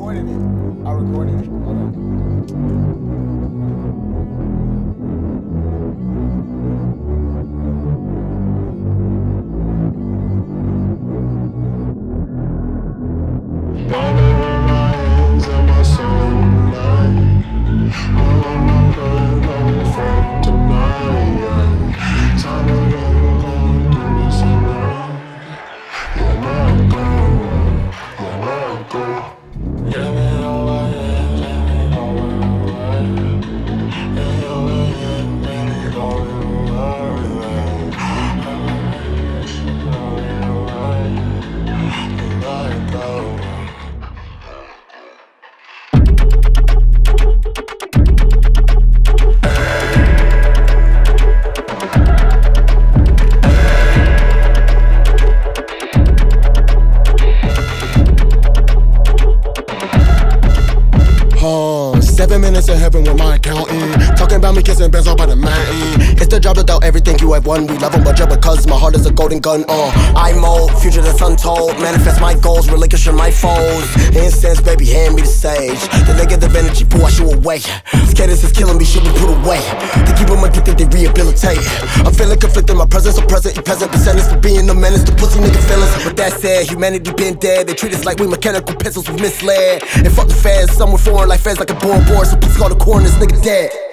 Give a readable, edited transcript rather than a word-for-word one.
recorded it. I recorded it. Hold on. Oh, 7 minutes in heaven with my accountant. Talking about me kissing bands all by the mountain. It's the job without everything you have won. We love them, but because my heart is a golden gun. I'm old, future that's untold. Manifest my goals, relinquishing my foes. Incense, baby, hand me the sage. The negative energy, pull I shoot away. Skaters is killing me, should be put away. They keep them addicted, they rehabilitate. I'm feeling conflicted, my presence so present. You peasant, be sentenced for being a menace to pussy nigga feelings. With that said, humanity been dead. They treat us like we mechanical pencils, we misled. And fuck the feds, some were foreign like feds like a born board. So please call the corners, nigga dead.